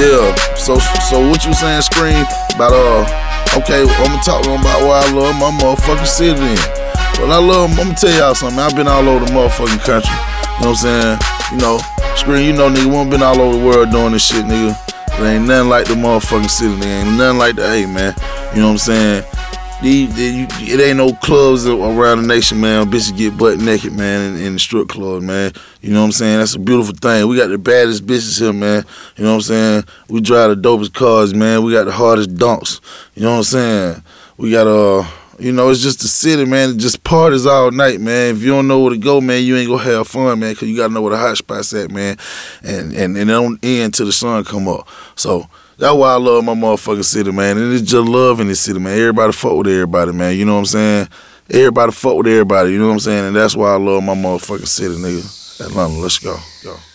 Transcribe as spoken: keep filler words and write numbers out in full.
Yeah. So so what you saying, Scream? About uh okay, I'm gonna talk to them about why I love my motherfucking city then. Well, I love them. I'm gonna tell y'all something. I've been all over the motherfucking country. You know what I'm saying? You know, Scream, you know, nigga, we done been all over the world doing this shit, nigga. It ain't nothing like the motherfucking city, nigga. Ain't nothing like the A, man. You know what I'm saying? The, the, it ain't no clubs around the nation, man. Bitches get butt naked, man, in, in the strip club, man. You know what I'm saying? That's a beautiful thing. We got the baddest bitches here, man. You know what I'm saying? We drive the dopest cars, man. We got the hardest dunks. You know what I'm saying? We got, uh, you know, it's just the city, man. It just parties all night, man. If you don't know where to go, man, you ain't gonna have fun, man, because you got to know where the hot spot's at, man. And, and, and it don't end till the sun come up. So, that's why I love my motherfucking city, man. And it's just love in this city, man. Everybody fuck with everybody, man. You know what I'm saying? Everybody fuck with everybody, you know what I'm saying? And that's why I love my motherfucking city, nigga. Atlanta, let's go. Go.